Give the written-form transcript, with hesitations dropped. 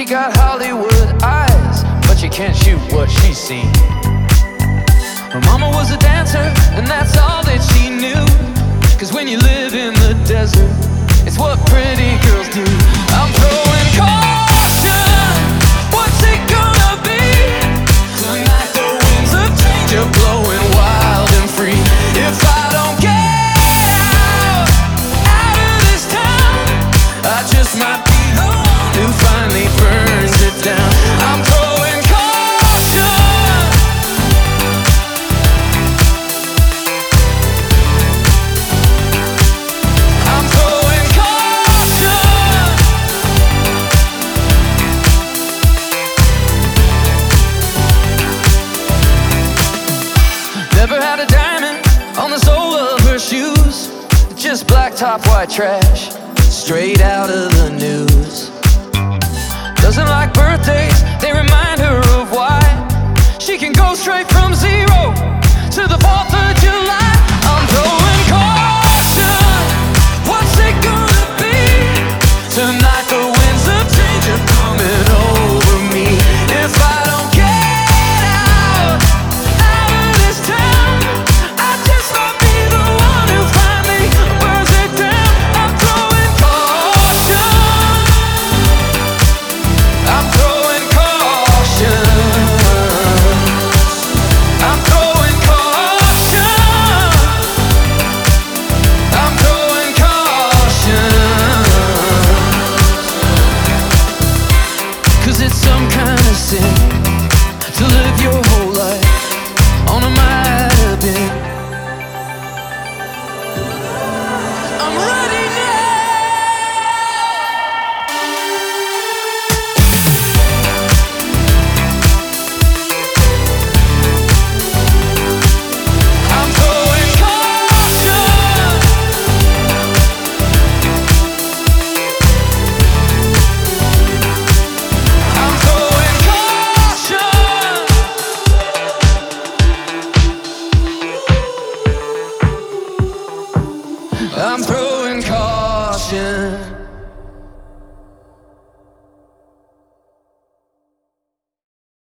got Hollywood eyes, but she can't shoot what she's seen. Her mama was a dancer, and that's all that she knew. 'Cause when you live in the desert, it's what pretty girls do. I'm throwing caution. What's it gonna be? Tonight the winds of change are blowing wild and free. If I don't get out of this town, I just might be the one who finally burns it down. I'm throwing caution. I'm throwing caution. Never had a diamond on the sole of her shoes, just black top, white trash, straight out of the news. Doesn't like birthdays, they remind her of why she can go straight from 0 to the 4th of July. I'm throwing caution. What's it gonna be? Tonight the winds of change are coming over me. If I don't get out of this town, I just might be the one who finally burns it down. I'm throwing caution. I'm throwing caution. I'm throwing caution. I'm throwing caution. 'Cause it's some kind of sin to live your whole life on a might have been. I'm ready now. I'm throwing caution. I'm throwing caution. I'm throwing